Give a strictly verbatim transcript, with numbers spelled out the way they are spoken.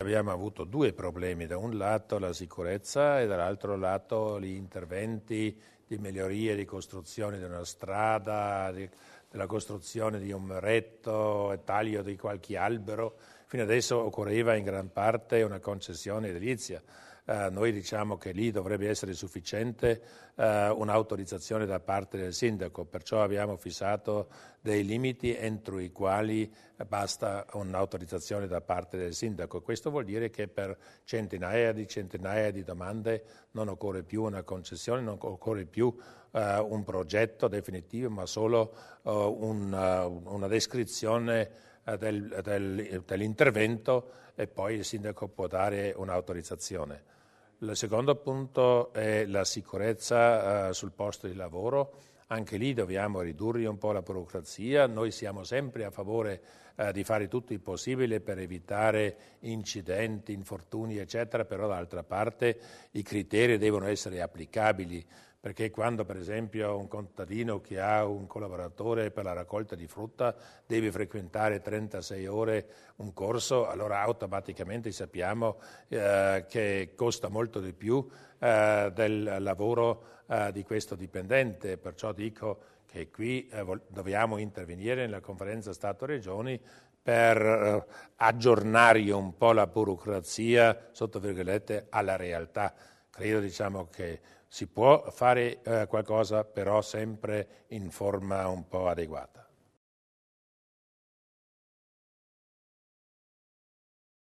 abbiamo avuto due problemi, da un lato la sicurezza e dall'altro lato gli interventi di miglioria, di costruzione di una strada, di, della costruzione di un muretto, taglio di qualche albero. Fino adesso occorreva in gran parte una concessione edilizia. Uh, noi diciamo che lì dovrebbe essere sufficiente uh, un'autorizzazione da parte del sindaco, perciò abbiamo fissato dei limiti entro i quali basta un'autorizzazione da parte del sindaco. Questo vuol dire che per centinaia di centinaia di domande non occorre più una concessione, non occorre più uh, un progetto definitivo, ma solo uh, un, uh, una descrizione uh, del, del, dell'intervento e poi il sindaco può dare un'autorizzazione. Il secondo punto è la sicurezza uh, sul posto di lavoro. Anche lì dobbiamo ridurre un po' la burocrazia. Noi siamo sempre a favore uh, di fare tutto il possibile per evitare incidenti, infortuni, eccetera, però dall'altra parte i criteri devono essere applicabili, perché quando per esempio un contadino che ha un collaboratore per la raccolta di frutta deve frequentare trentasei ore un corso, allora automaticamente sappiamo eh, che costa molto di più eh, del lavoro eh, di questo dipendente, perciò dico che qui eh, dobbiamo intervenire nella conferenza Stato-Regioni per eh, aggiornare un po' la burocrazia, sotto virgolette, alla realtà. Credo diciamo che si può fare eh, qualcosa, però sempre in forma un po' adeguata.